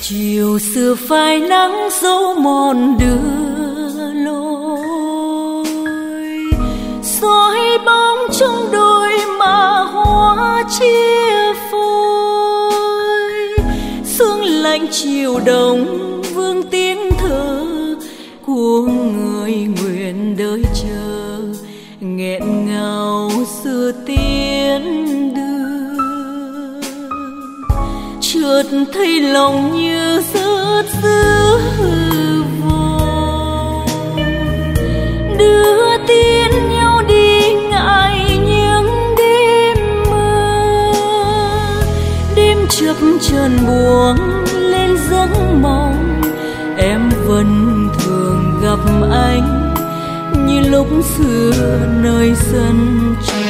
chiều xưa phai nắng dấu mòn đưa lối, soi bóng trong đôi mà hoa chia phôi. Sương lạnh chiều đông vương tiếng thở của người nguyện đợi chờ, nghẹn ngào xưa tiến đưa. Chợt thấy lòng như rớt giữa hư vô, đưa tin nhau đi ngại những đêm mơ. Đêm chập chờn buông lên giấc mộng, em vẫn thường gặp anh như lúc xưa nơi sân trường.